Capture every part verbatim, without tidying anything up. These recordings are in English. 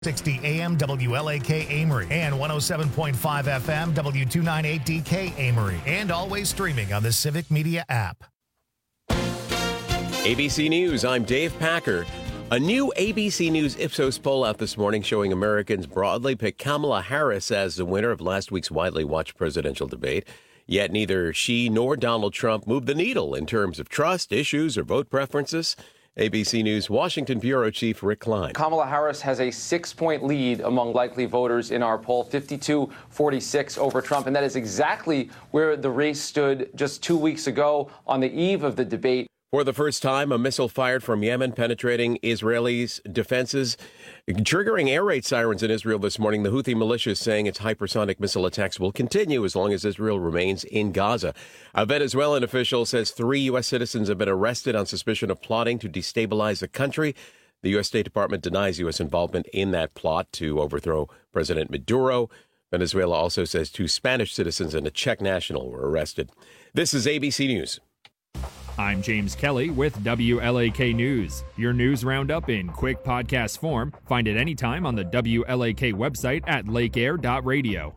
sixty A M W L A K Amory and one oh seven point five F M W two ninety-eight D K Amory, and always streaming on the Civic Media app. A B C News, I'm Dave Packer. A new A B C News Ipsos poll out this morning showing Americans broadly pick Kamala Harris as the winner of last week's widely watched presidential debate. Yet neither she nor Donald Trump moved the needle in terms of trust, issues, or vote preferences. A B C News Washington Bureau Chief Rick Klein. Kamala Harris has a six-point lead among likely voters in our poll, fifty-two forty-six over Trump. And that is exactly where the race stood just two weeks ago on the eve of the debate. For the first time, a missile fired from Yemen penetrating Israelis' defenses, triggering air raid sirens in Israel this morning. The Houthi militia is saying its hypersonic missile attacks will continue as long as Israel remains in Gaza. A Venezuelan official says three U S citizens have been arrested on suspicion of plotting to destabilize the country. The U S State Department denies U S involvement in that plot to overthrow President Maduro. Venezuela also says two Spanish citizens and a Czech national were arrested. This is A B C News. I'm James Kelly with W L A K News. Your news roundup in quick podcast form. Find it anytime on the W L A K website at lake air dot radio.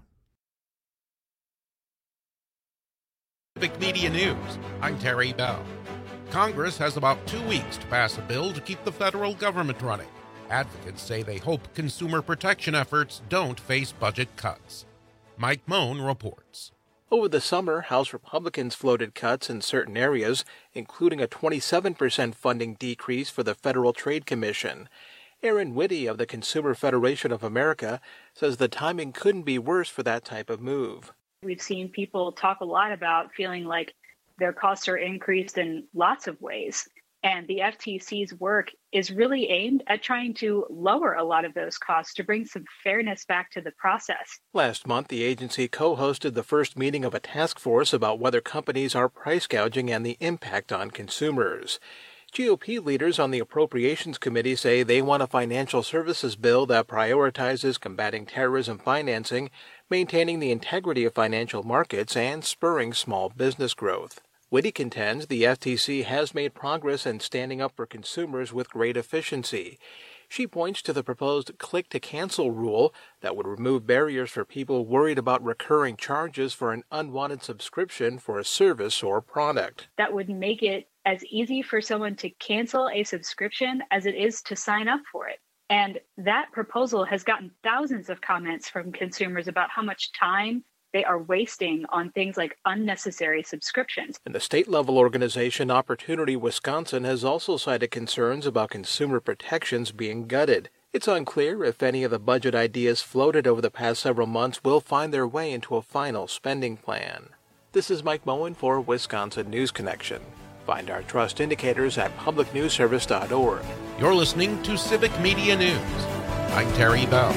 Civic Media News, I'm Terry Bell. Congress has about two weeks to pass a bill to keep the federal government running. Advocates say they hope consumer protection efforts don't face budget cuts. Mike Moan reports. Over the summer, House Republicans floated cuts in certain areas, including a twenty-seven percent funding decrease for the Federal Trade Commission. Aaron Whitty of the Consumer Federation of America says the timing couldn't be worse for that type of move. We've seen people talk a lot about feeling like their costs are increased in lots of ways. And the F T C's work is really aimed at trying to lower a lot of those costs to bring some fairness back to the process. Last month, the agency co-hosted the first meeting of a task force about whether companies are price gouging and the impact on consumers. G O P leaders on the Appropriations Committee say they want a financial services bill that prioritizes combating terrorism financing, maintaining the integrity of financial markets, and spurring small business growth. Whitty contends the F T C has made progress in standing up for consumers with great efficiency. She points to the proposed click-to-cancel rule that would remove barriers for people worried about recurring charges for an unwanted subscription for a service or product. That would make it as easy for someone to cancel a subscription as it is to sign up for it. And that proposal has gotten thousands of comments from consumers about how much time they are wasting on things like unnecessary subscriptions. And the state-level organization Opportunity Wisconsin has also cited concerns about consumer protections being gutted. It's unclear if any of the budget ideas floated over the past several months will find their way into a final spending plan. This is Mike Moen for Wisconsin News Connection. Find our trust indicators at public news service dot org. You're listening to Civic Media News. I'm Terry Bell.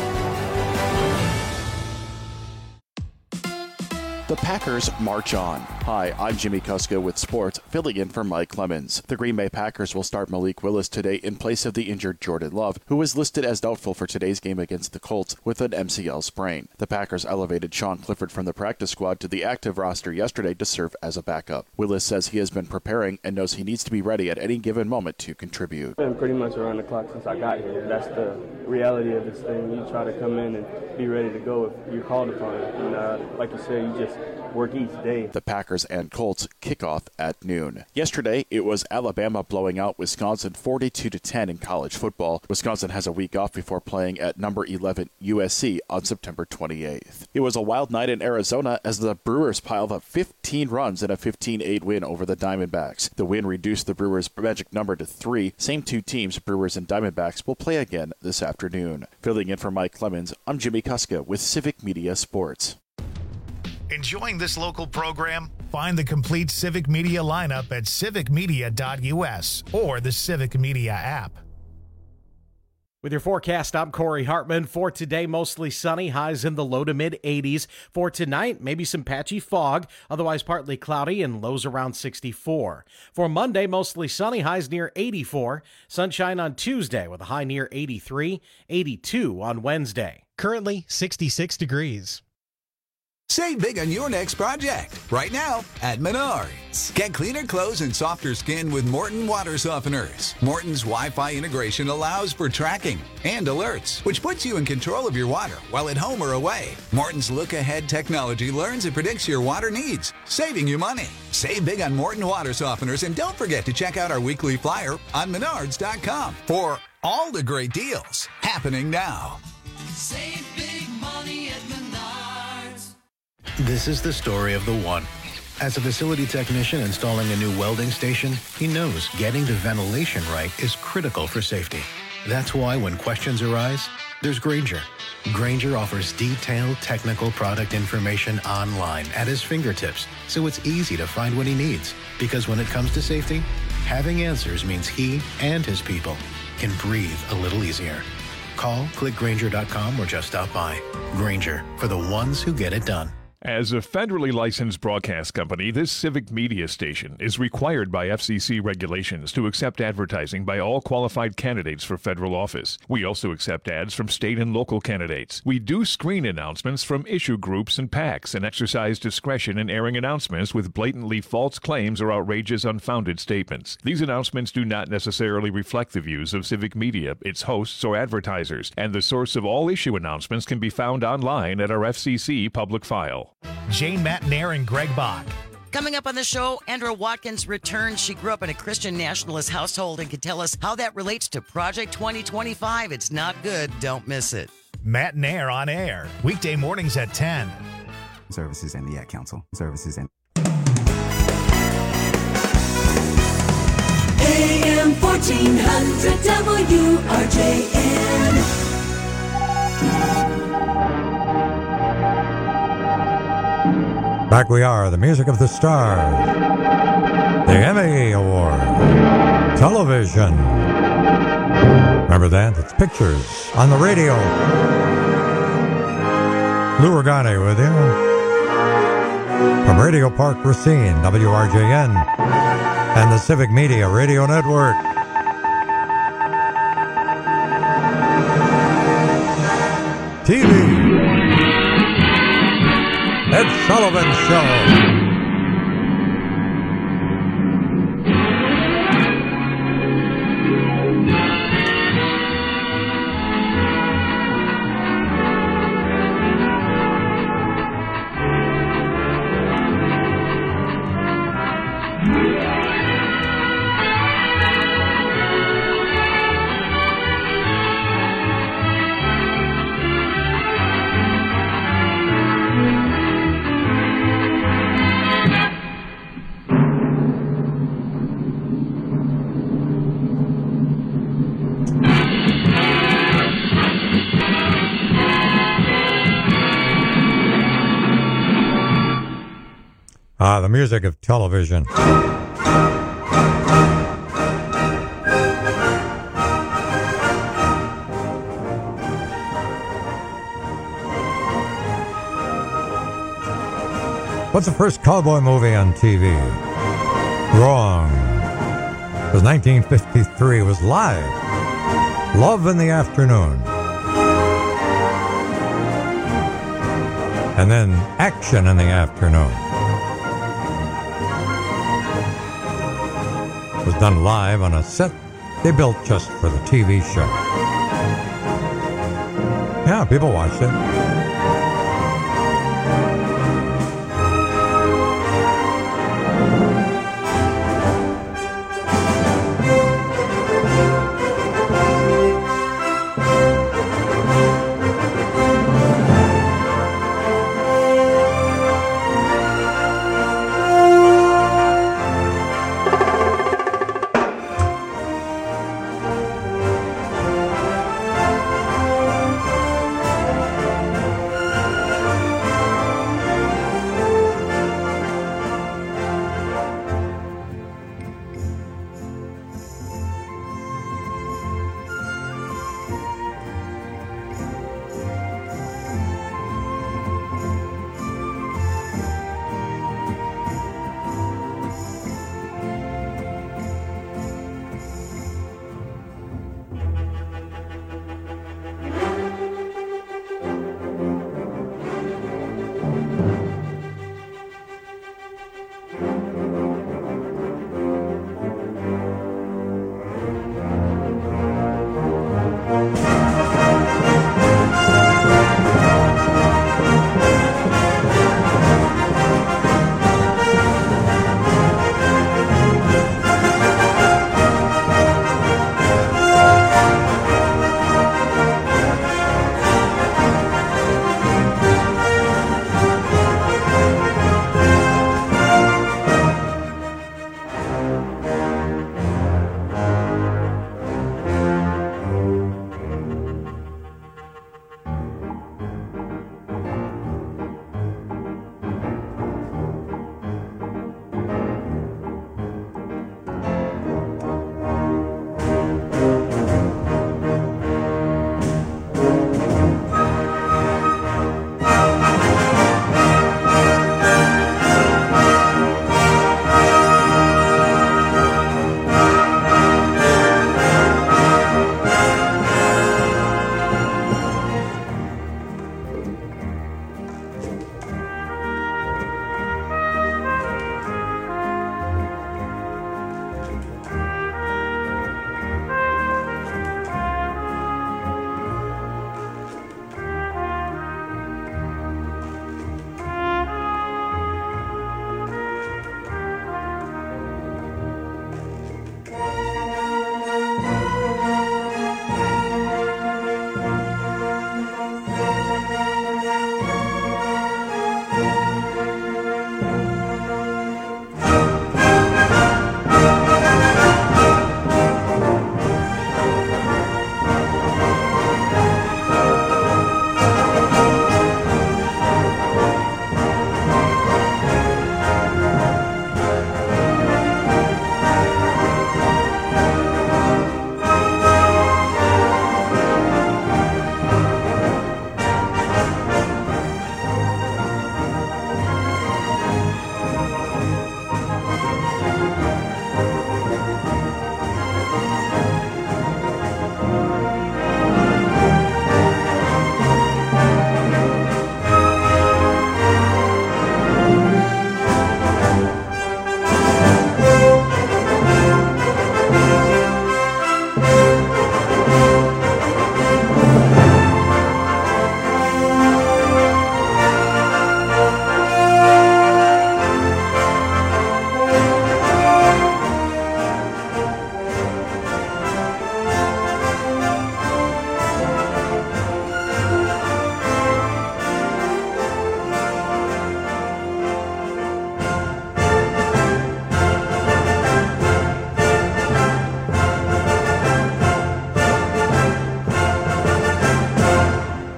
The Packers march on. Hi, I'm Jimmy Kuska with sports, filling in for Mike Clemens. The Green Bay Packers will start Malik Willis today in place of the injured Jordan Love, who is listed as doubtful for today's game against the Colts with an M C L sprain. The Packers elevated Sean Clifford from the practice squad to the active roster yesterday to serve as a backup. Willis says he has been preparing and knows he needs to be ready at any given moment to contribute. I've been pretty much around the clock since I got here. That's the reality of this thing. You try to come in and be ready to go if you're called upon. And uh, like you said, you just work each day. The Packers and Colts kick off at noon. Yesterday, it was Alabama blowing out Wisconsin forty-two to ten in college football. Wisconsin has a week off before playing at number eleven U S C on September twenty-eighth. It was a wild night in Arizona as the Brewers piled up fifteen runs in a fifteen eight win over the Diamondbacks. The win reduced the Brewers' magic number to three. Same two teams, Brewers and Diamondbacks, will play again this afternoon. Filling in for Mike Clemens, I'm Jimmy Kuska with Civic Media Sports. Enjoying this local program? Find the complete Civic Media lineup at civic media dot u s or the Civic Media app. With your forecast, I'm Corey Hartman. For today, mostly sunny, highs in the low to mid eighties. For tonight, maybe some patchy fog, otherwise partly cloudy and lows around sixty-four. For Monday, mostly sunny, highs near eighty-four. Sunshine on Tuesday with a high near eighty-three, eighty-two on Wednesday. Currently sixty-six degrees. Save big on your next project. Right now at Menards. Get cleaner clothes and softer skin with Morton Water Softeners. Morton's Wi-Fi integration allows for tracking and alerts, which puts you in control of your water while at home or away. Morton's look-ahead technology learns and predicts your water needs, saving you money. Save big on Morton Water Softeners, and don't forget to check out our weekly flyer on menards dot com for all the great deals happening now. Save big money at Menards. This is the story of the one. As a facility technician installing a new welding station, he knows getting the ventilation right is critical for safety. That's why when questions arise, there's Grainger. Grainger offers detailed technical product information online at his fingertips, so it's easy to find what he needs. Because when it comes to safety, having answers means he and his people can breathe a little easier. Call, click Grainger dot com, or just stop by. Grainger, for the ones who get it done. As a federally licensed broadcast company, this civic media station is required by F C C regulations to accept advertising by all qualified candidates for federal office. We also accept ads from state and local candidates. We do screen announcements from issue groups and PACs and exercise discretion in airing announcements with blatantly false claims or outrageous, unfounded statements. These announcements do not necessarily reflect the views of civic media, its hosts, or advertisers, and the source of all issue announcements can be found online at our F C C public file. Jane Matnair and Greg Bach. Coming up on the show, Andra Watkins returns. She grew up in a Christian nationalist household and can tell us how that relates to Project twenty twenty-five. It's not good. Don't miss it. Matnair on air, weekday mornings at ten. Services and the Ad Council. Services and... A M fourteen hundred W R J N. Back we are, the music of the stars, the Emmy Award, television. Remember that? It's pictures on the radio. Lou Ragani with you. From Radio Park Racine, W R J N, and the Civic Media Radio Network. T V. Ed Sullivan Show. Ah, the music of television. What's the first cowboy movie on T V? Wrong. It was nineteen fifty-three. It was live. Love in the Afternoon. And then Action in the Afternoon. Was done live on a set they built just for the T V show. Yeah, people watched it.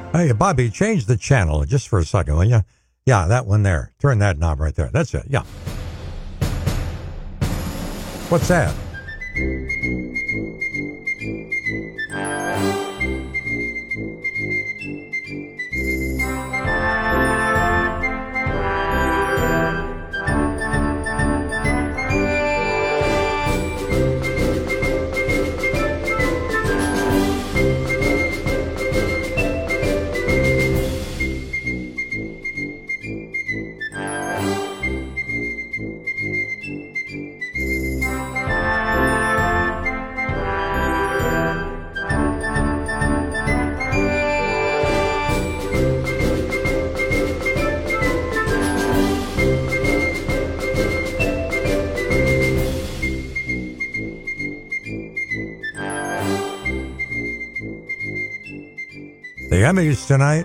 Hey, Bobby, change the channel just for a second, will you? Yeah, that one there. Turn that knob right there. That's it. Yeah. What's that? The Emmys tonight.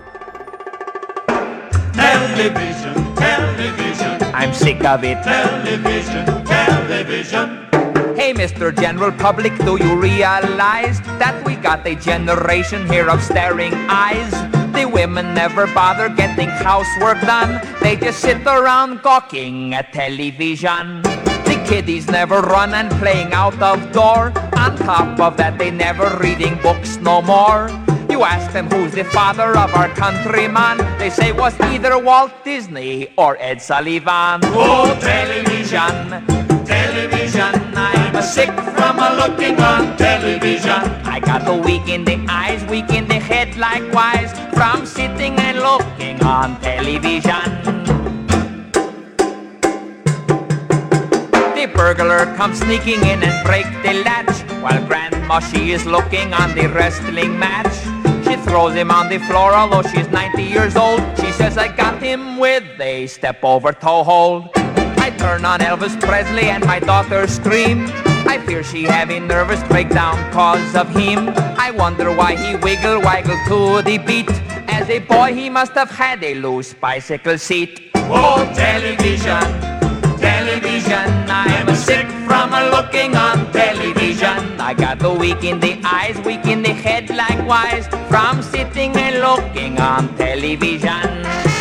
Television, television. I'm sick of it. Television, television. Hey, Mister General Public, do you realize that we got a generation here of staring eyes? The women never bother getting housework done. They just sit around gawking at television. The kiddies never run and playing out of door. On top of that, they never reading books no more. You ask them who's the father of our countryman, they say was either Walt Disney or Ed Sullivan. Oh, television, television, I'm a sick from a looking on television. I got the weak in the eyes, weak in the head likewise, from sitting and looking on television. The burglar comes sneaking in and break the latch, while Grandma, she is looking on the wrestling match. She throws him on the floor, although she's ninety years old. She says, I got him with a step-over-toe hold. I turn on Elvis Presley and my daughter scream. I fear she having nervous breakdown cause of him. I wonder why he wiggle waggle to the beat. As a boy he must have had a loose bicycle seat. Oh, television, television, I'm a sick from a looking on television. I got the weak in the eyes, weak in the head likewise, from sitting and looking on television.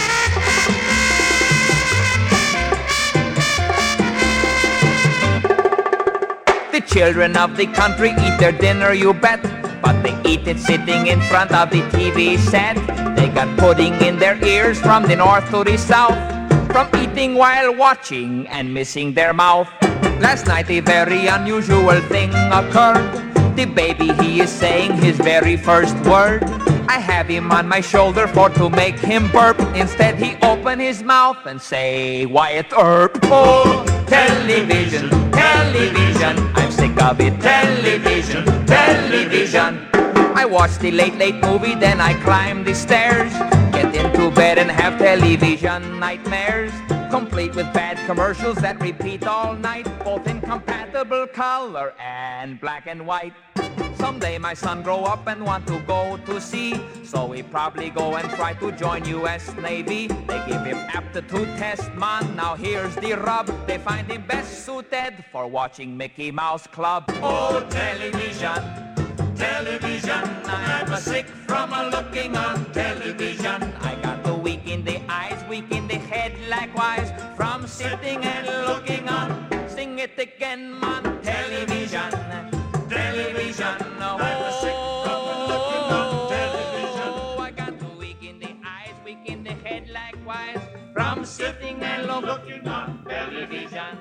The children of the country eat their dinner, you bet, but they eat it sitting in front of the T V set. They got pudding in their ears from the north to the south, from eating while watching and missing their mouth. Last night a very unusual thing occurred. The baby, he is saying his very first word. I have him on my shoulder for to make him burp. Instead he open his mouth and say, Wyatt Earp. Oh, television, television, I'm sick of it. Television, television. I watch the late, late movie, then I climb the stairs, get into bed and have television nightmares, complete with bad commercials that repeat all night, both in compatible color and black and white. Someday my son grow up and want to go to sea, so he probably go and try to join U S Navy. They give him aptitude test, man, now here's the rub. They find him best suited for watching Mickey Mouse Club. Oh, television, television, I'm a sick from a looking on television. I got the weak in the eyes, weak in the head likewise, from sitting and looking on. Sing it again, man, television, television. Oh, I'm a sick from a looking on television. I got the weak in the eyes, weak in the head likewise, from sitting and looking on television.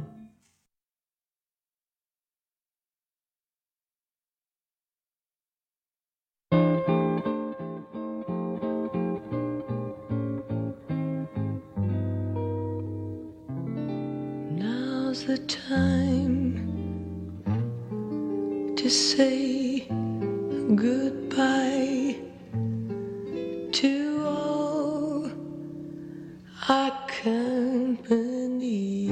Now's the time to say goodbye to all our company.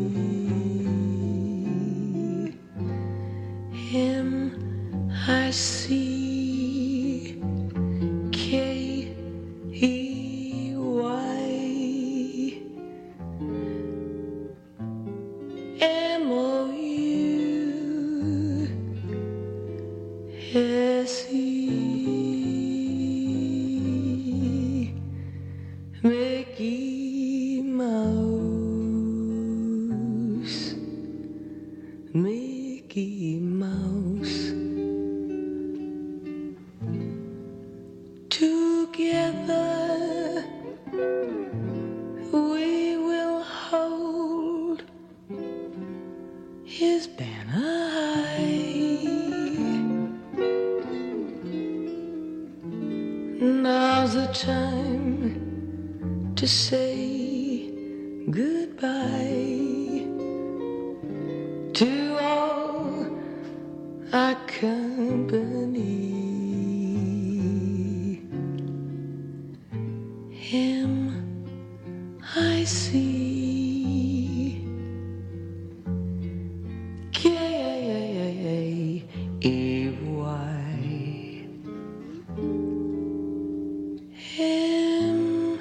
Him I see, K E Y, M O U S E. Now's the time to say goodbye to all our company. Him I see, K A Y. Him,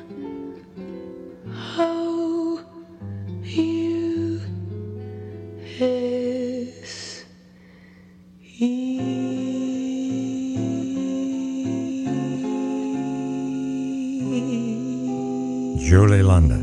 oh, you, S, E. Julie London.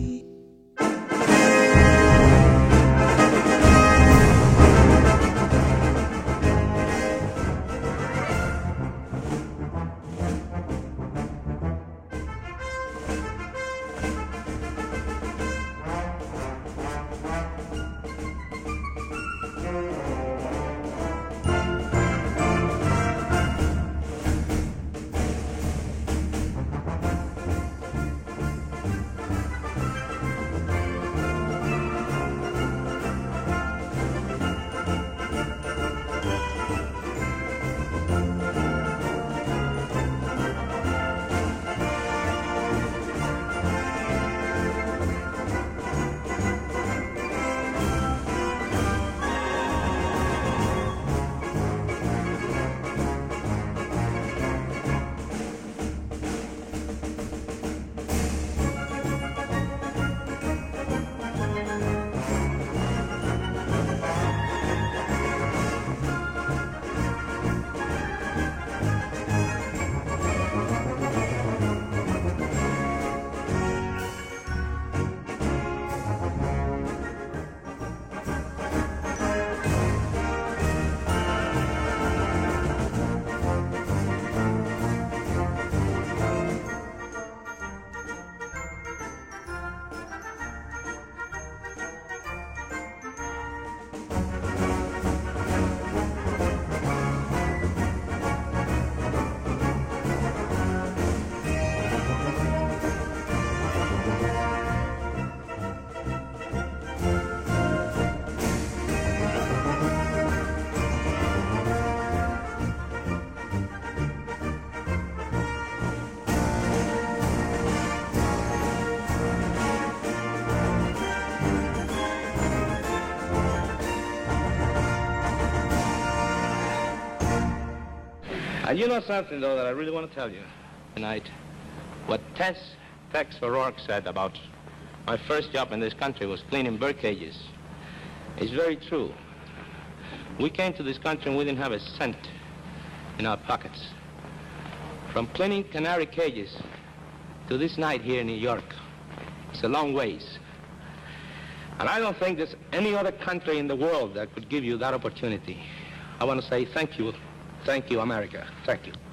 And you know something, though, that I really want to tell you tonight? What Tess Tex O'Rourke said about my first job in this country was cleaning bird cages. It's very true. We came to this country and we didn't have a cent in our pockets. From cleaning canary cages to this night here in New York, it's a long ways. And I don't think there's any other country in the world that could give you that opportunity. I want to say thank you. Thank you, America. Thank you.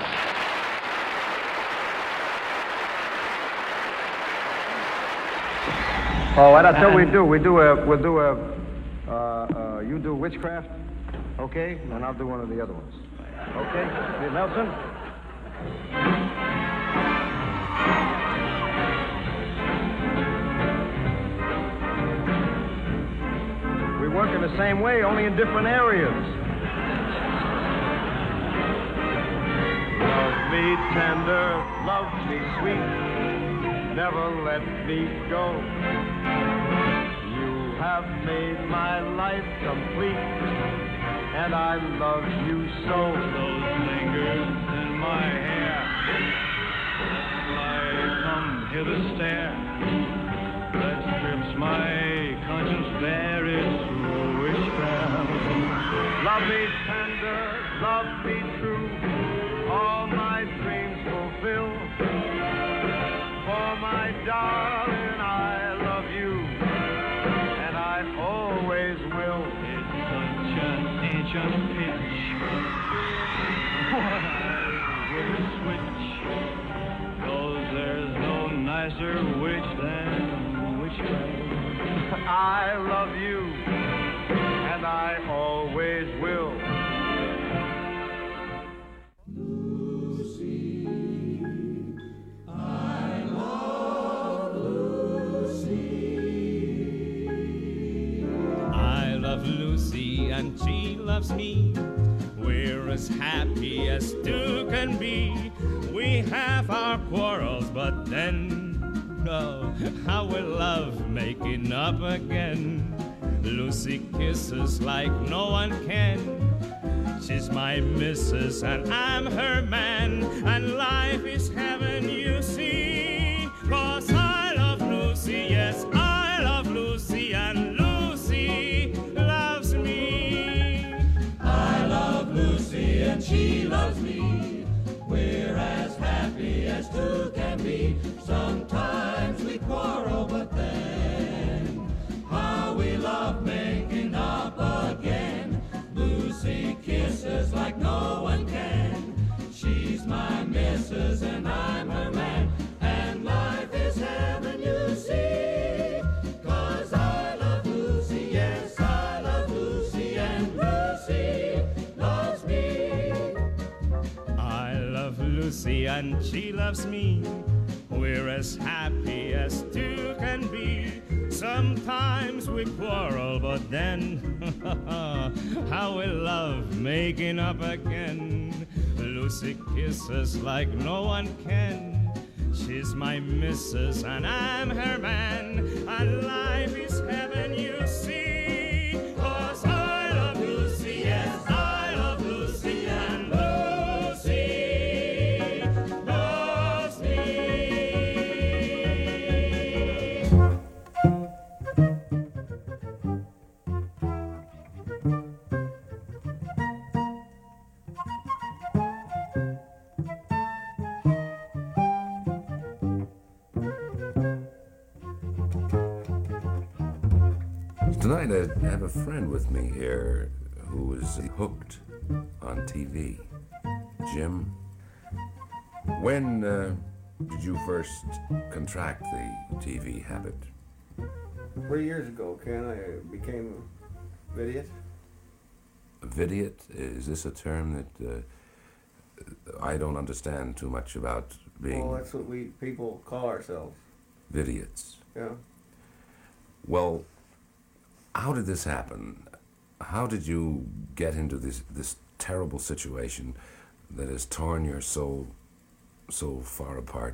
Oh, well, that's what we do. We do a, we'll do a, uh, uh, you do witchcraft, okay? And I'll do one of the other ones. Okay? Nelson? We work in the same way, only in different areas. Love me tender, love me sweet, never let me go. You have made my life complete, and I love you so. Those fingers in my hair, I come here to stare. That strips my conscience bare, it's witchcraft. Love me tender, love me true, all my dreams fulfill. For my darling, I love you, and I always will. It's such an ancient pitch. Why would a switch? 'Cause there's no nicer witch than witchcraft. I love you, and I always will. love Lucy and she loves me. We're as happy as two can be. We have our quarrels, but then, oh, how we love making up again. Lucy kisses like no one can. She's my missus and I'm her man, and life is heaven, you see. 'Cause I love Lucy, yes, I love Lucy, and Lucy loves me. I love Lucy and she loves me. We're as happy as two can be. Sometimes we quarrel, but then how we love making up again. Lucy kisses like no one can. She's my missus and I'm her man, and life is heaven, you see. 'Cause I love Lucy, yes, I love Lucy, and Lucy loves me. I love Lucy and she loves me. We're as happy as two can be. Sometimes we quarrel, but then how we love making up again. Lucy kisses like no one can. She's my missus and I'm her man, and life is heaven, you see. 'Cause I love Lucy, yes, I love Lucy, and Lucy loves me. Tonight I have a friend with me here who is hooked on T V. Jim, when uh, did you first contract the T V habit? Three years ago, Ken, I became a idiot. Vidiot? Is this a term that uh, I don't understand too much about being... Well, that's what we people call ourselves. Vidiots. Yeah. Well, how did this happen? How did you get into this this terrible situation that has torn your soul so far apart?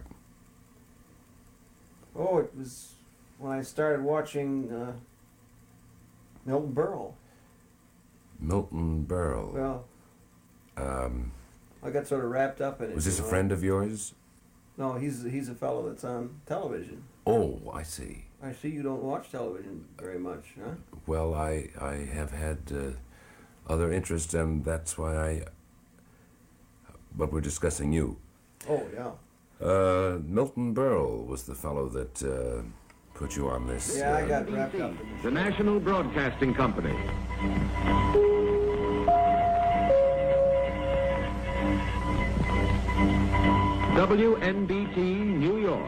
Oh, it was when I started watching uh, Milton Berle. Milton Berle. Well, Um, I got sort of wrapped up in it. was this a you know. friend of yours? No, he's he's a fellow that's on television. Oh, I see. I see you don't watch television very much, huh? Well, I I have had uh, other interests, and that's why I. But we're discussing you. Oh, yeah. Uh, Milton Berle was the fellow that uh, put you on this. Yeah, I uh, got wrapped up in this. The National Broadcasting Company. W N B T, New York.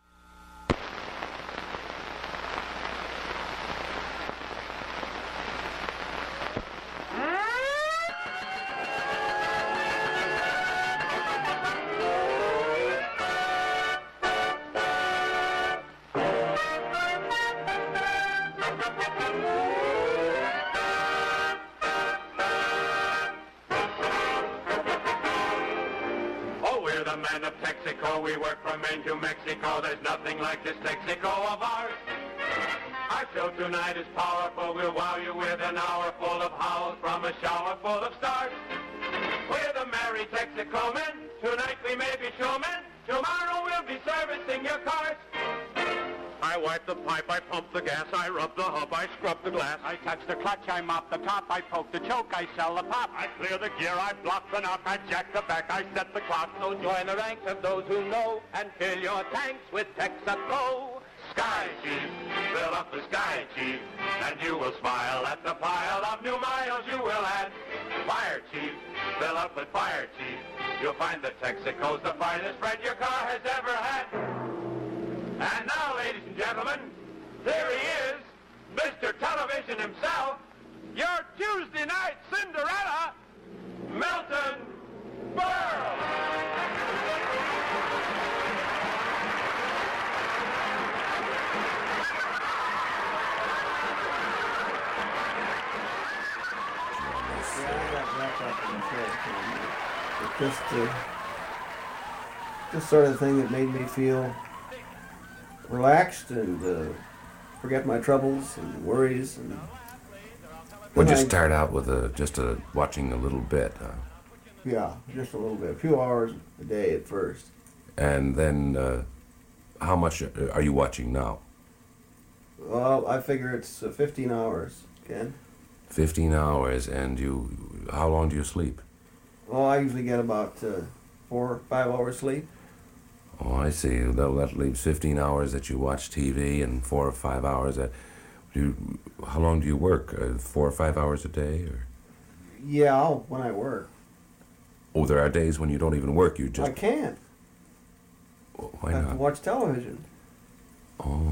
Oh, we're the men of Texaco. We work from Maine to Mexico. There's nothing like this Texaco of ours. Our show tonight is powerful. We'll wow you with an hour full of howls from a shower full of stars. We're the merry Texaco men. Tonight we may be showmen. Tomorrow we'll be servicing your cars. I wipe the pipe, I pump the gas, I rub the hub, I scrub the glass. I touch the clutch, I mop the top, I poke the choke, I sell the pop. I clear the gear, I block the knock, I jack the back, I set the clock. So join the ranks of those who know and fill your tanks with Texaco. Sky Chief, fill up the Sky Chief, and you will smile at the pile of new miles you will add. Fire Chief, fill up with Fire Chief. You'll find that Texaco's the finest friend your car has ever had. And now, ladies and gentlemen, here he is, Mister Television himself, your Tuesday night Cinderella, Milton Berle. Just, uh, just sort of thing that made me feel relaxed and uh, forget my troubles and worries. And Would you I- start out with a, just a, watching a little bit, huh? Yeah, just a little bit, a few hours a day at first. And then, uh, how much are you watching now? Well, I figure it's uh, fifteen hours, Ken. Fifteen hours, and you, how long do you sleep? Well, I usually get about uh, four, five hours sleep. Oh, I see. That, that leaves fifteen hours that you watch T V and four or five hours. That, do you, how long do you work? Uh, four or five hours a day? Or? Yeah, I'll, when I work. Oh, there are days when you don't even work. You just. I can't. Why I have not? to watch television. Oh.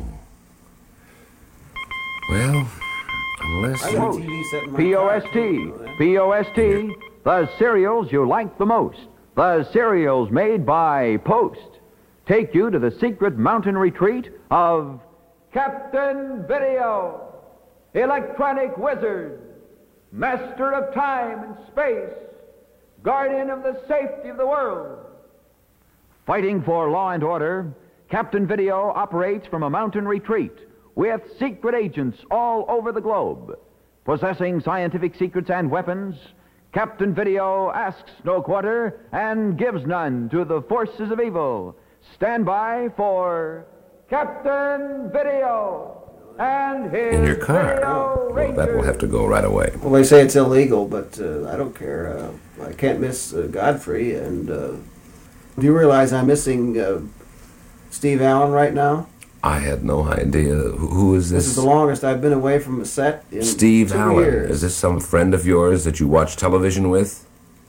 Well, unless. I got a T V set in my P O car, S too, T, you know that? P O S T, the cereals you like the most. The cereals made by Post take you to the secret mountain retreat of Captain Video, electronic wizard, master of time and space, guardian of the safety of the world. Fighting for law and order, Captain Video operates from a mountain retreat with secret agents all over the globe. Possessing scientific secrets and weapons, Captain Video asks no quarter and gives none to the forces of evil. Stand by for Captain Video and his In your car. Oh, Well, that will have to go right away. Well, they say it's illegal, but uh, I don't care. Uh, I can't miss uh, Godfrey. And uh, do you realize I'm missing uh, Steve Allen right now? I had no idea. Who, who is this? This is the longest I've been away from a set in Steve two Allen. years. Is this some friend of yours that you watch television with?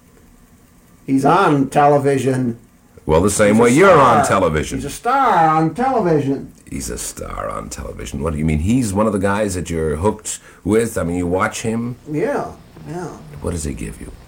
He's on television. Well, the same He's a way you're on star. television. He's a star on television. He's a star on television. What do you mean? He's one of the guys that you're hooked with? I mean, you watch him? Yeah, yeah. What does he give you?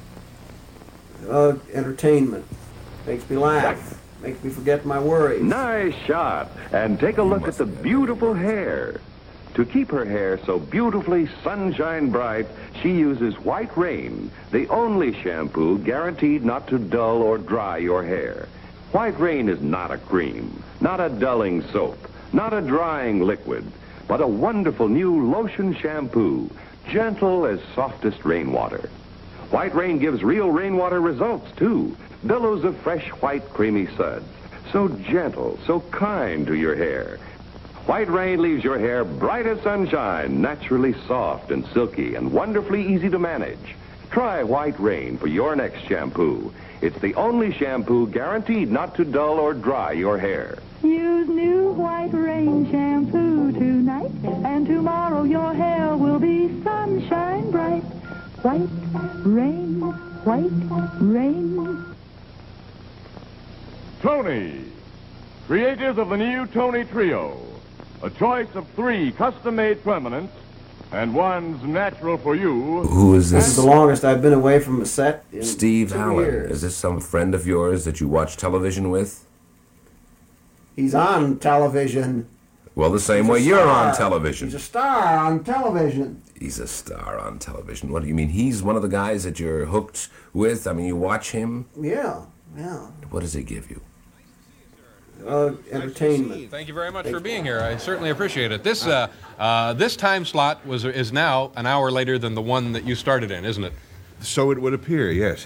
Uh, entertainment. Makes me laugh. Makes me forget my worries. Nice shot. And take a look at the beautiful hair. To keep her hair so beautifully sunshine bright, she uses White Rain, the only shampoo guaranteed not to dull or dry your hair. White Rain is not a cream, not a dulling soap, not a drying liquid, but a wonderful new lotion shampoo, gentle as softest rainwater. White Rain gives real rainwater results, too. Billows of fresh, white, creamy suds. So gentle, so kind to your hair. White Rain leaves your hair bright as sunshine, naturally soft and silky and wonderfully easy to manage. Try White Rain for your next shampoo. It's the only shampoo guaranteed not to dull or dry your hair. Use new White Rain shampoo tonight, and tomorrow your hair will be sunshine bright. White Rain, White Rain. Tony, creators of the new Tony Trio, a choice of three custom-made permanents and one's natural for you. Who is This this? is the longest I've been away from a set in Steve two Allen. years. Is this some friend of yours that you watch television with? He's on television. Well, the same He's a way you're on star. television. He's a star on television. He's a star on television. What do you mean? He's one of the guys that you're hooked with? I mean, you watch him? Yeah, yeah. What does he give you? Uh, entertainment. Thank you very much for being here. I certainly appreciate it. This uh, uh, this time slot was is now an hour later than the one that you started in, isn't it? So it would appear, yes.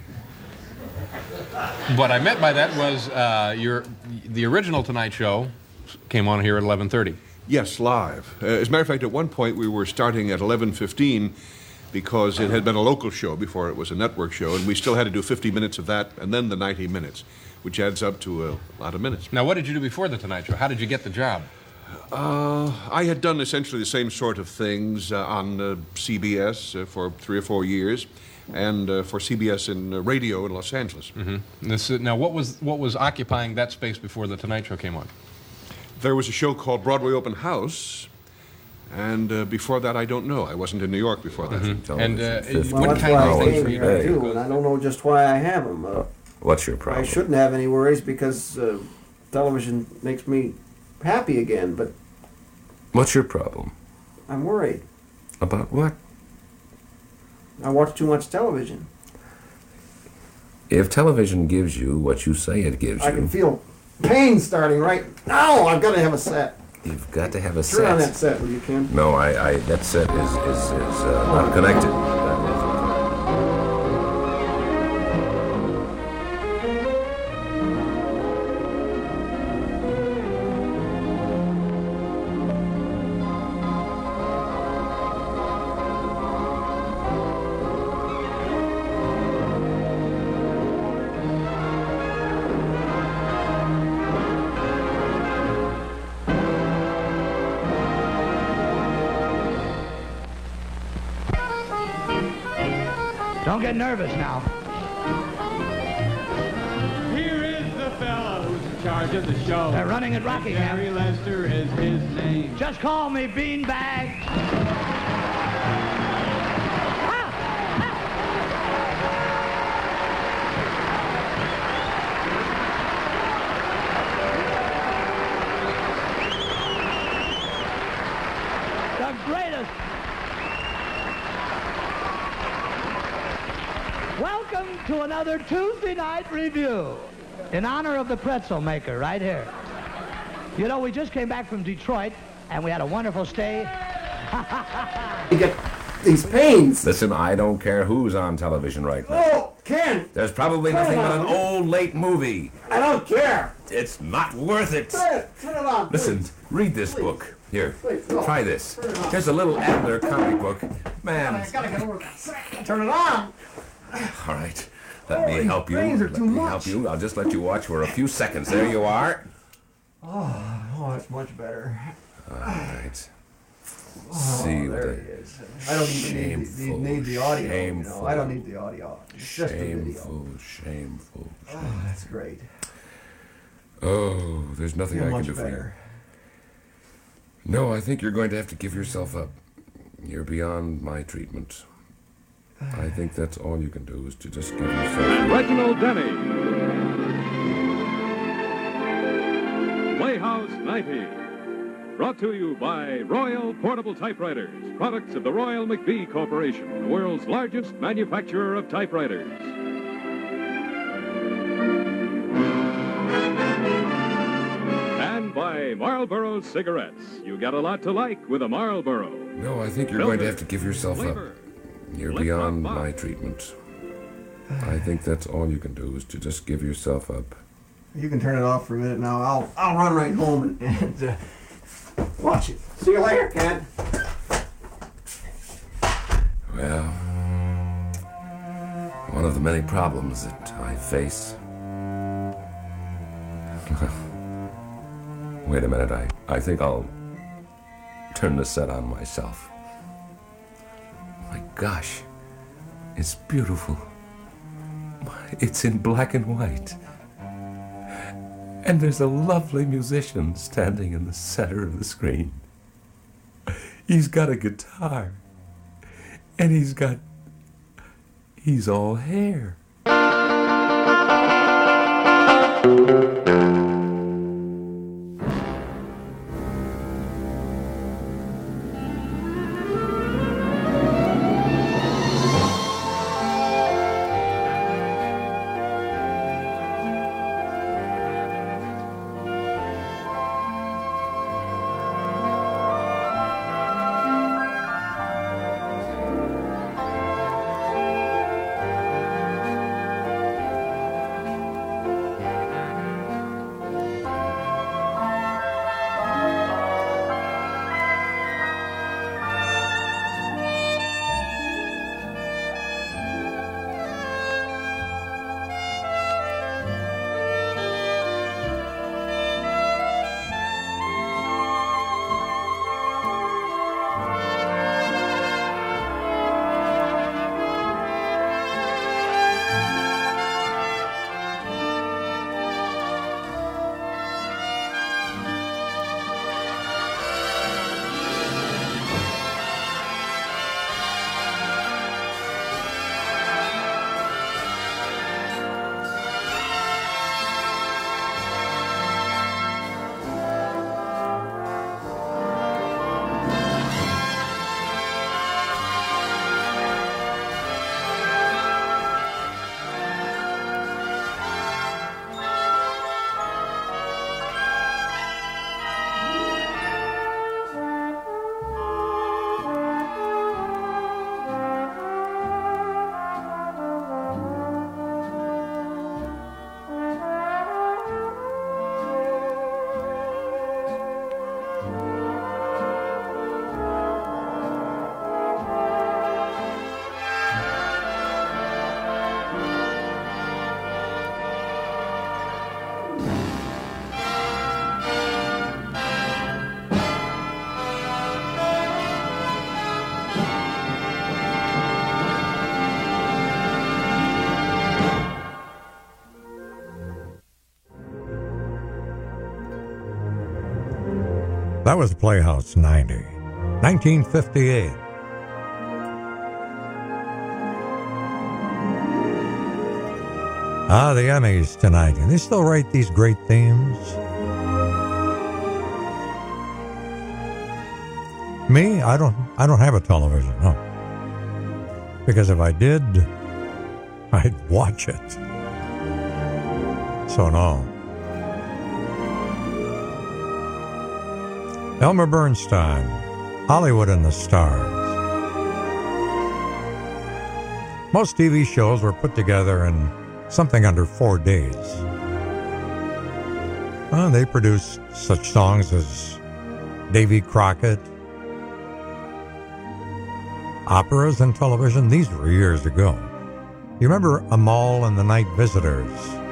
What I meant by that was uh, your the original Tonight Show came on here at eleven thirty. Yes, live. Uh, as a matter of fact, at one point we were starting at eleven fifteen because it had been a local show before it was a network show, and we still had to do fifty minutes of that and then the ninety minutes, which adds up to a lot of minutes. Now, what did you do before the Tonight Show? How did you get the job? Uh, I had done essentially the same sort of things uh, on uh, C B S uh, for three or four years, and uh, for C B S in uh, radio in Los Angeles. Mm-hmm. This, uh, now, what was what was occupying that space before the Tonight Show came on? There was a show called Broadway Open House, and uh, before that, I don't know. I wasn't in New York before that. Mm-hmm. And uh, Well, what that's kind why of I things came were you here doing? too, and I don't know just why I have them. Uh, What's your I problem? shouldn't have any worries because uh, television makes me happy again, but What's your problem? I'm worried. About what? I watch too much television. If television gives you what you say it gives I you, can feel pain starting right now. I've got to have a set. you've got to have a Turn on set. that set, will you, Ken? No, I, I that set is is is uh, not connected. That is- Don't get nervous now. Here is the fellow who's in charge of the show. They're running at Rockingham. Gary Lester is his name. Just call me Beanbag. The greatest. Welcome to another Tuesday night review in honor of the pretzel maker right here. You know, we just came back from Detroit and we had a wonderful stay. You get these pains. Listen, I don't care who's on television right now. Oh, Ken! There's probably Turn nothing it but on. an old late movie. I don't care. It's not worth it. Turn it, turn it on. Listen, please. read this Please. book. Here, Please, no. try this. Turn it on. Here's a little Adler comic book. Man, I gotta get over that. Turn it on. all right. Let me these help you. brains are Let too me much. help you. I'll just let you watch for a few seconds. There you are. Oh, oh, that's much better. All right. Oh, See what there a he is. I don't even need, the- shameful, need the audio. You shameful, know, I don't need the audio. It's just the video. Shameful, shameful. Oh, that's great. Oh, there's nothing Feel I can much do for you. better. No, I think you're going to have to give yourself up. You're beyond my treatment. I think that's all you can do is to just give yourself up. Reginald Denny. Playhouse ninety. Brought to you by Royal Portable Typewriters, products of the Royal McBee Corporation, the world's largest manufacturer of typewriters. And by Marlboro Cigarettes. You got a lot to like with a Marlboro. No, I think you're Filter, going to have to give yourself flavor, up. You're Lip beyond Lock my Box. treatment. I think that's all you can do is to just give yourself up. You can turn it off for a minute now. I'll I'll run right home and, and uh, watch it. See you later, Ken. Well, one of the many problems that I face. Wait a minute, I, I think I'll turn the set on myself. My gosh, it's beautiful. It's in black and white. And there's a lovely musician standing in the center of the screen. He's got a guitar. And he's got... He's all hair. That was Playhouse ninety. nineteen fifty-eight. Ah, the Emmys tonight. Can they still write these great themes? Me, I don't I don't have a television, no. Because if I did, I'd watch it. So no. Elmer Bernstein, Hollywood and the Stars. Most T V shows were put together in something under four days. Well, they produced such songs as Davy Crockett, operas and television. These were years ago. You remember Amal and the Night Visitors?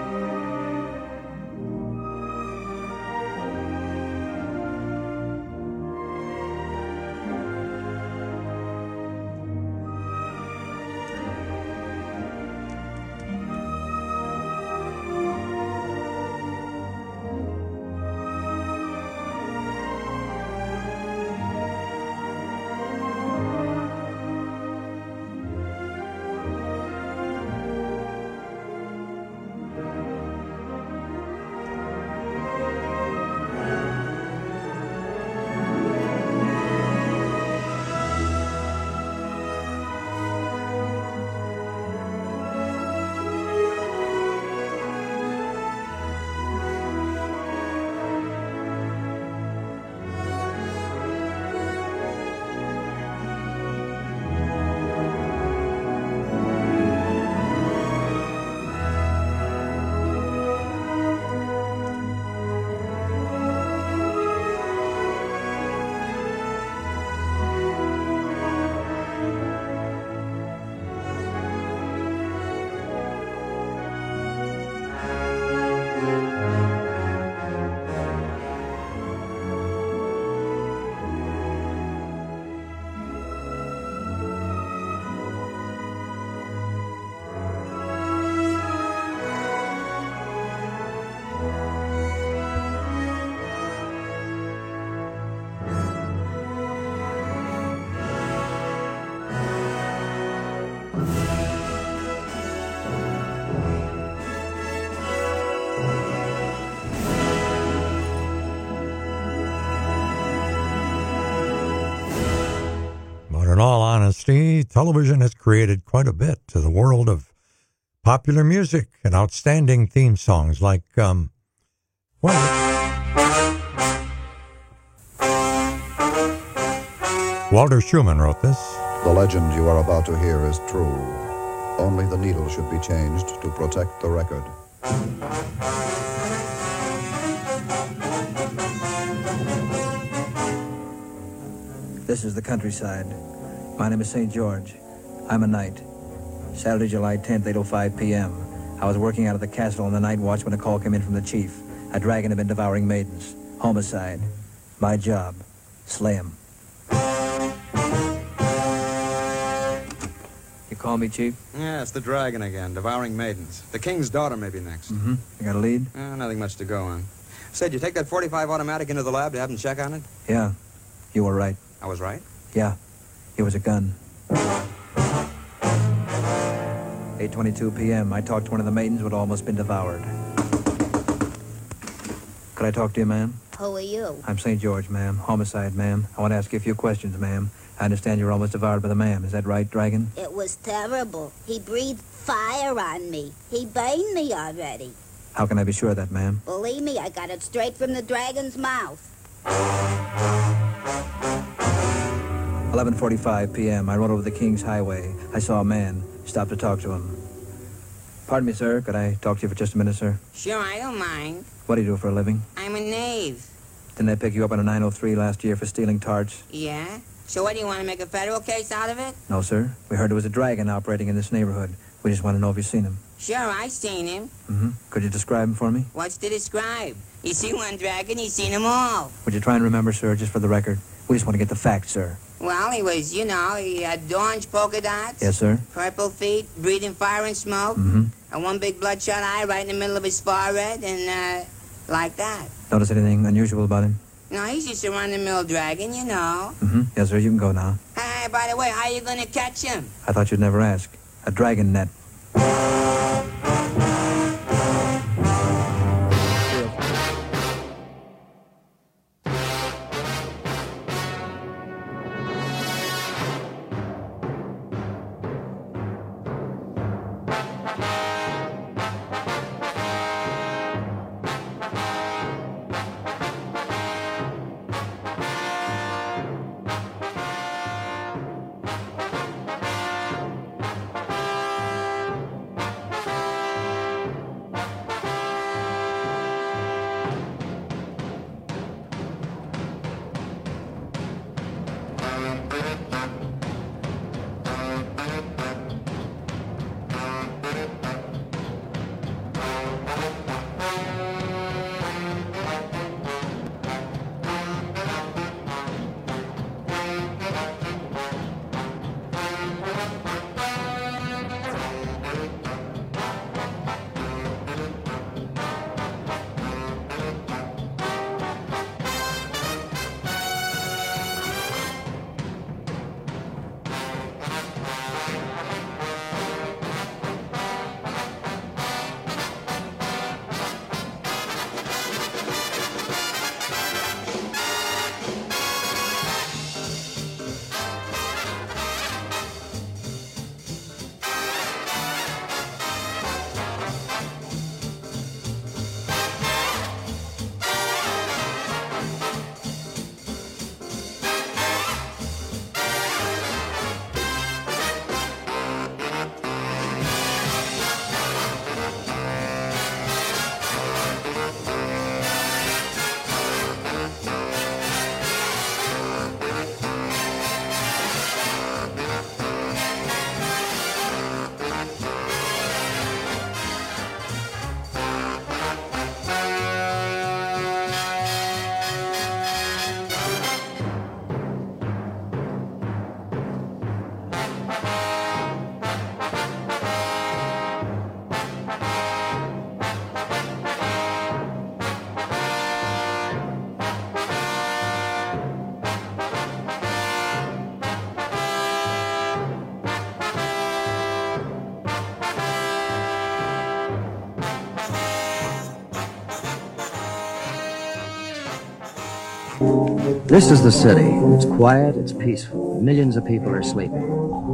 In all honesty, television has created quite a bit to the world of popular music and outstanding theme songs like, um, well... Walter Schumann wrote this. The legend you are about to hear is true. Only the needle should be changed to protect the record. This is the countryside. My name is Saint George. I'm a knight. Saturday, July tenth, eight oh five p.m. I was working out of the castle on the night watch when a call came in from the chief. A dragon had been devouring maidens. Homicide. My job. Slay him. You call me, Chief? Yeah, it's the dragon again, devouring maidens. The king's daughter may be next. Mm-hmm. You got a lead? Uh, nothing much to go on. Said you take that forty-five automatic into the lab to have them check on it? Yeah. You were right. I was right? Yeah. It was a gun. eight twenty-two p.m. I talked to one of the maidens who had almost been devoured. Could I talk to you, ma'am? Who are you? I'm Saint George, ma'am. Homicide, ma'am. I want to ask you a few questions, ma'am. I understand you were almost devoured by the ma'am. Is that right, Dragon? It was terrible. He breathed fire on me. He burned me already. How can I be sure of that, ma'am? Believe me, I got it straight from the dragon's mouth. eleven forty-five p.m. I rode over the King's Highway. I saw a man. Stopped to talk to him. Pardon me, sir. Could I talk to you for just a minute, sir? Sure, I don't mind. What do you do for a living? I'm a knave. Didn't I pick you up on a nine oh three last year for stealing tarts? Yeah? So what, do you want to make a federal case out of it? No, sir. We heard there was a dragon operating in this neighborhood. We just want to know if you've seen him. Sure, I seen him. Mm-hmm. Could you describe him for me? What's to describe? You see one dragon, you seen them all. Would you try and remember, sir, just for the record? We just want to get the facts, sir. Well, he was, you know, he had orange polka dots. Yes, sir. Purple feet, breathing fire and smoke. Mm-hmm. And one big bloodshot eye right in the middle of his forehead, and, uh, like that. Notice anything unusual about him? No, he's just a run-of-the-mill dragon, you know. Mm-hmm. Yes, sir, you can go now. Hey, by the way, how you gonna catch him? I thought you'd never ask. A dragon net. This is the city. It's quiet, it's peaceful. Millions of people are sleeping.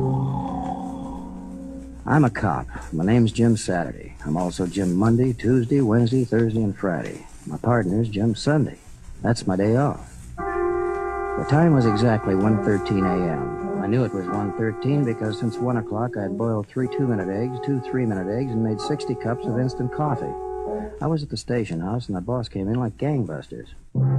I'm a cop. My name's Jim Saturday. I'm also Jim Monday, Tuesday, Wednesday, Thursday, and Friday. My partner's Jim Sunday. That's my day off. The time was exactly one thirteen a.m. I knew it was one thirteen because since one o'clock I'd boiled three two-minute eggs, two three-minute eggs, and made sixty cups of instant coffee. I was at the station house, and the boss came in like gangbusters.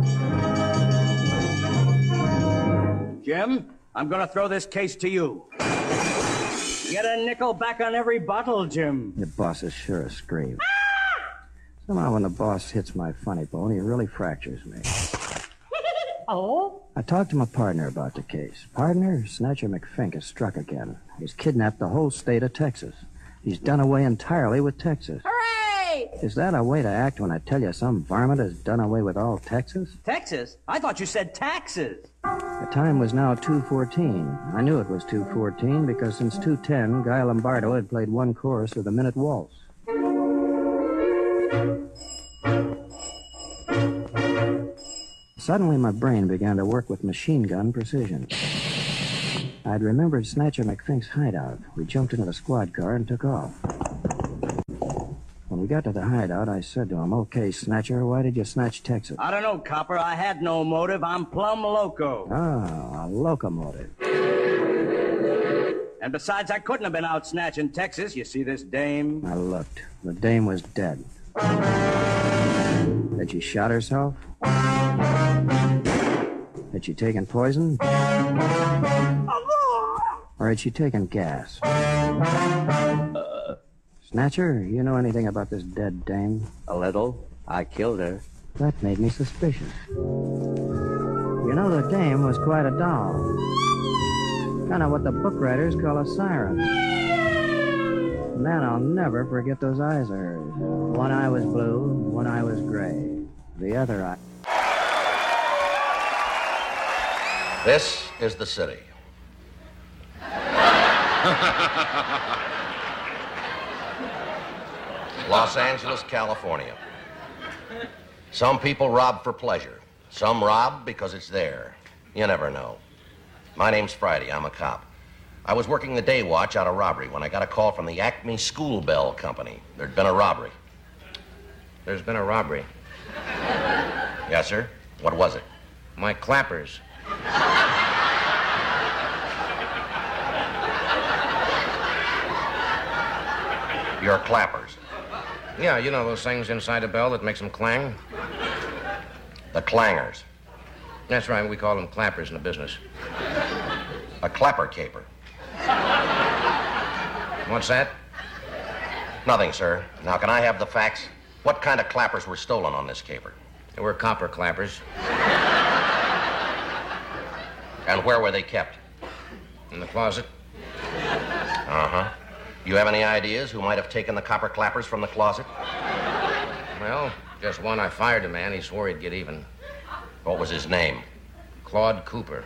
Jim, I'm going to throw this case to you. Get a nickel back on every bottle, Jim. The boss is sure a scream. Somehow when the boss hits my funny bone, he really fractures me. Oh? I talked to my partner about the case. Partner, Snatcher McFink has struck again. He's kidnapped the whole state of Texas. He's done away entirely with Texas. Hooray! Is that a way to act when I tell you some varmint has done away with all Texas? Texas? I thought you said taxes. The time was now two fourteen. I knew it was two fourteen because since two ten, Guy Lombardo had played one chorus of the Minute Waltz. Suddenly my brain began to work with machine gun precision. I'd remembered Snatcher McFink's hideout. We jumped into the squad car and took off. When we got to the hideout, I said to him, "Okay, Snatcher, why did you snatch Texas?" I don't know, Copper. I had no motive. I'm plumb loco. Oh, a locomotive. And besides, I couldn't have been out snatching Texas. You see this dame? I looked. The dame was dead. Had she shot herself? Had she taken poison? Or had she taken gas? Uh, Snatcher, you know anything about this dead dame? A little. I killed her. That made me suspicious. You know, the dame was quite a doll. Kind of what the book writers call a siren. Man, I'll never forget those eyes of hers. One eye was blue, one eye was gray. The other eye... This is the city. Los Angeles, California. Some people rob for pleasure. Some rob because it's there. You never know. My name's Friday. I'm a cop. I was working the day watch out of robbery when I got a call from the Acme School Bell Company. There'd been a robbery. There's been a robbery. Yes, sir? What was it? My clappers. Your clappers? Yeah, you know those things inside a bell that makes them clang? The clangers. That's right, we call them clappers in the business. A clapper caper. What's that? Nothing, sir. Now, can I have the facts? What kind of clappers were stolen on this caper? They were copper clappers. And where were they kept? In the closet. Uh-huh. You have any ideas who might have taken the copper clappers from the closet? Well, just one. I fired a man. He swore he'd get even. What was his name? Claude Cooper.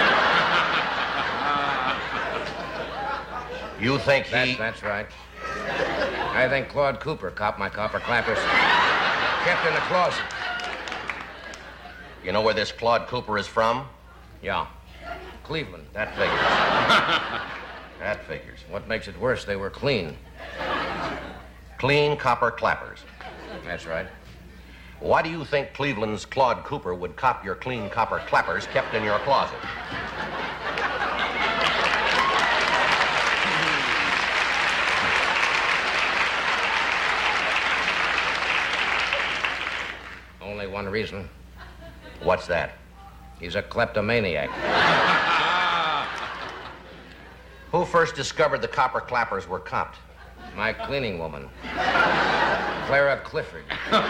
You think he... That, that's right. I think Claude Cooper copped my copper clappers. Kept in the closet. You know where this Claude Cooper is from? Yeah. Cleveland. That figures. That figures. What makes it worse, they were clean. Clean copper clappers. That's right. Why do you think Cleveland's Claude Cooper would cop your clean copper clappers kept in your closet? Only one reason. What's that? He's a kleptomaniac. Who first discovered the copper clappers were copped? My cleaning woman, Clara Clifford.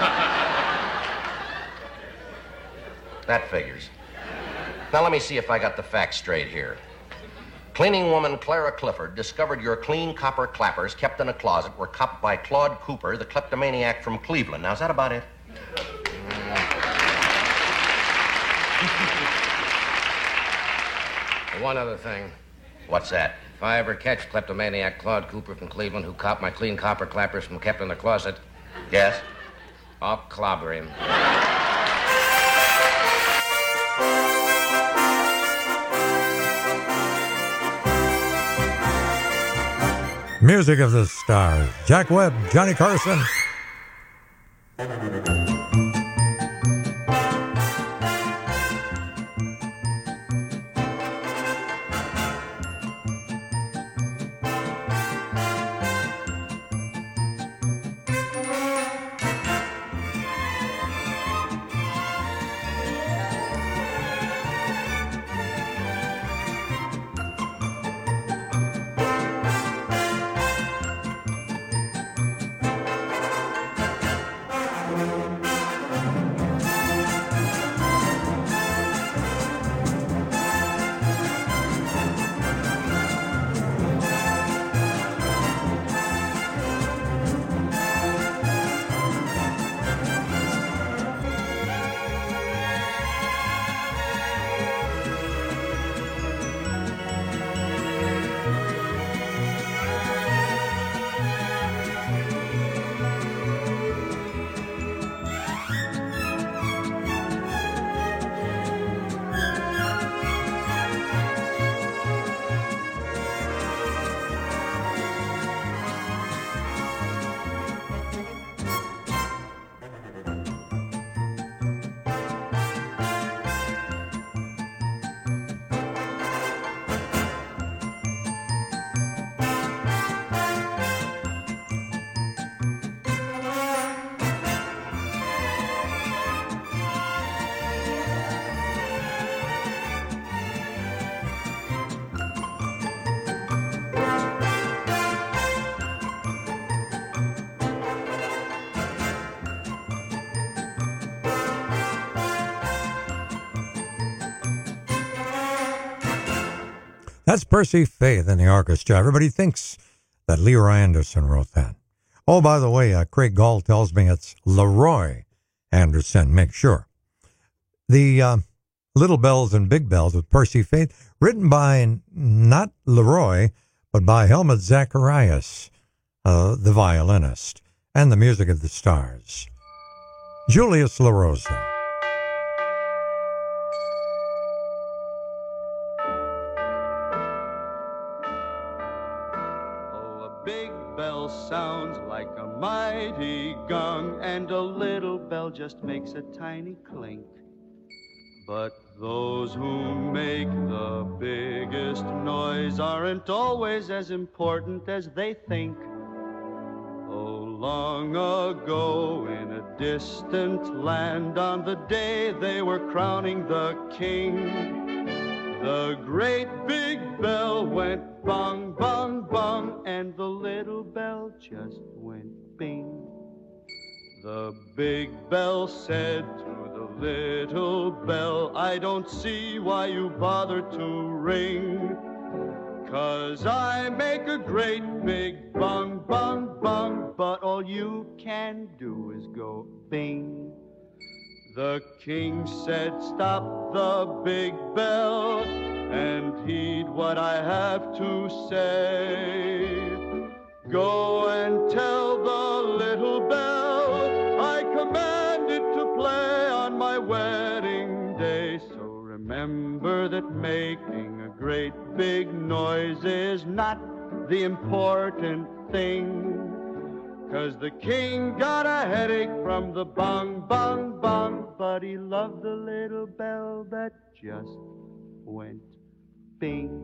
That figures. Now let me see if I got the facts straight here. Cleaning woman Clara Clifford discovered your clean copper clappers kept in a closet were copped by Claude Cooper, the kleptomaniac from Cleveland. Now, is that about it? One other thing. What's that? If I ever catch kleptomaniac Claude Cooper from Cleveland who copped my clean copper clappers from kept in the closet... Yes? I'll clobber him. Music of the Stars. Jack Webb, Johnny Carson. That's Percy Faith in the orchestra. Everybody thinks that Leroy Anderson wrote that. Oh, by the way, uh, Craig Gall tells me it's Leroy Anderson. Make sure. The uh, Little Bells and Big Bells with Percy Faith, written by not Leroy, but by Helmut Zacharias, uh, the violinist, and the music of the stars. Julius LaRosa. Oh, a big bell sounds like a mighty gong, and a little bell just makes a tiny clink. But those who make the biggest noise aren't always as important as they think. Oh, long ago in a distant land, on the day they were crowning the king, the great big bell went bong, bong, bong, and the little bell just went bing. The big bell said to the little bell, I don't see why you bother to ring, 'cause I make a great big bong, bong, bong, but all you can do is go bing. The king said, stop the big bell and heed what I have to say. Go and tell the little bell I command it to play on my wedding day. So remember that making a great big noise is not the important thing, 'cause the king got a headache from the bong, bong, bong, but he loved the little bell that just went bing.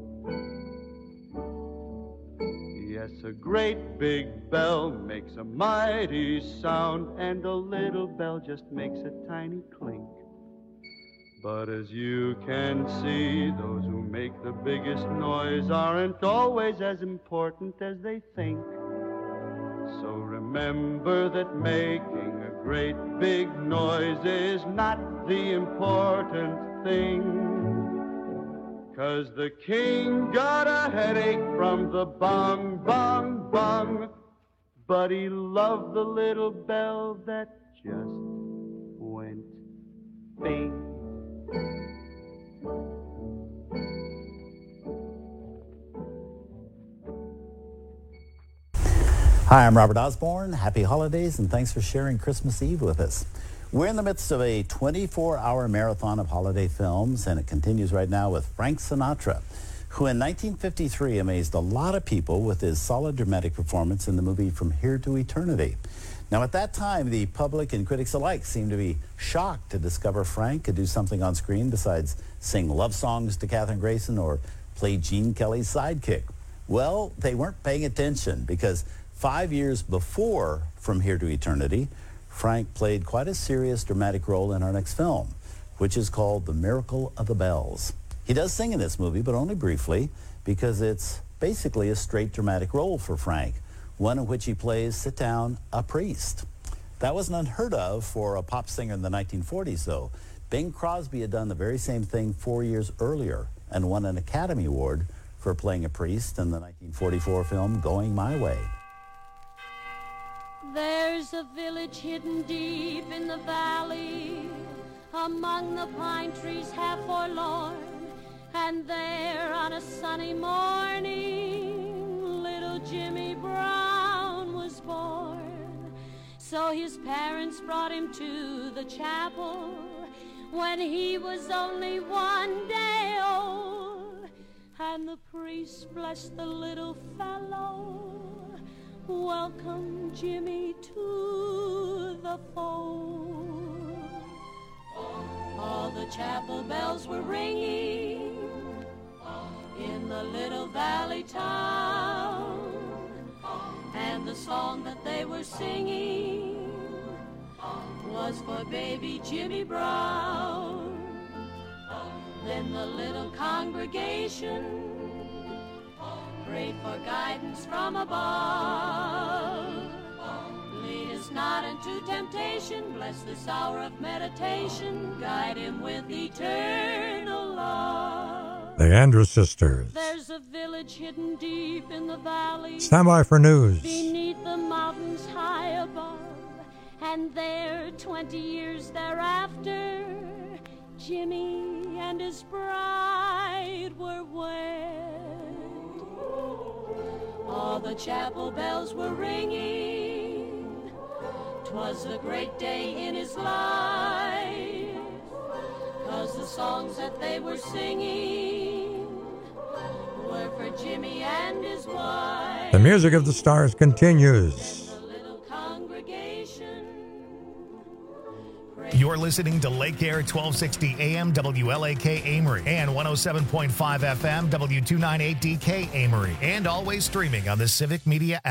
Yes, a great big bell makes a mighty sound, and a little bell just makes a tiny clink. But as you can see, those who make the biggest noise aren't always as important as they think. So remember that making a great big noise is not the important thing, 'cause the king got a headache from the bong, bong, bong, but he loved the little bell that just went bing. Hi, I'm Robert Osborne. Happy holidays, and thanks for sharing Christmas Eve with us. We're in the midst of a twenty-four hour marathon of holiday films, and it continues right now with Frank Sinatra, who in nineteen fifty-three amazed a lot of people with his solid dramatic performance in the movie From Here to Eternity. Now, at that time, the public and critics alike seemed to be shocked to discover Frank could do something on screen besides sing love songs to Katherine Grayson or play Gene Kelly's sidekick. Well, they weren't paying attention, because five years before From Here to Eternity, Frank played quite a serious dramatic role in our next film, which is called The Miracle of the Bells. He does sing in this movie, but only briefly, because it's basically a straight dramatic role for Frank, one in which he plays, sit down, a priest. That wasn't unheard of for a pop singer in the nineteen forties, though. Bing Crosby had done the very same thing four years earlier and won an Academy Award for playing a priest in the nineteen forty-four film Going My Way. There's a village hidden deep in the valley, among the pine trees half forlorn, and there on a sunny morning, little Jimmy Brown was born. So his parents brought him to the chapel when he was only one day old, and the priest blessed the little fellow. Welcome, Jimmy, to the fold. All the chapel bells were ringing in the little valley town, and the song that they were singing was for baby Jimmy Brown. Then the little congregation prayed for guidance from above. Lead us not into temptation, bless this hour of meditation, guide him with eternal love. The Andrews Sisters. There's a village hidden deep in the valley. Stand by for news. Beneath the mountains high above, and there, twenty years thereafter, Jimmy his bride were wed. All the chapel bells were ringing. 'Twas the great day in his life, 'cause the songs that they were singing were for Jimmy and his wife. The Music of the Stars continues. You're listening to Lake Air twelve sixty A M W L A K Amory and one oh seven point five F M W two ninety-eight D K Amory, and always streaming on the Civic Media app.